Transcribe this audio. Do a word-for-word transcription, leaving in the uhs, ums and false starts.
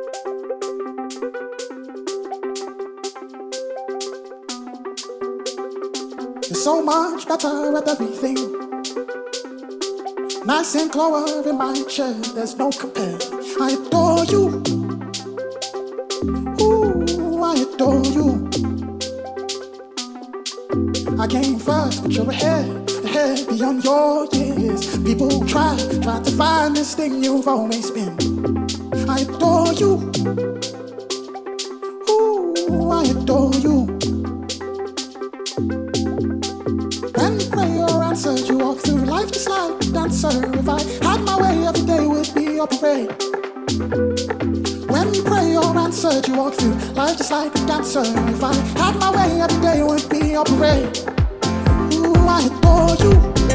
You're so much better at everything. Nice and glower in my chair, there's no compare. I adore you. Ooh, I adore you. I came first, but you're ahead, ahead beyond your years. People try, try to find this thing you've always been. I adore you. Ooh, I adore you. When prayer answered, you walk through life just like a dancer. If I had my way, every day would be a parade. When prayer answered, you walk through life just like a dancer. If I had my way, every day would be a parade. Ooh, I adore you.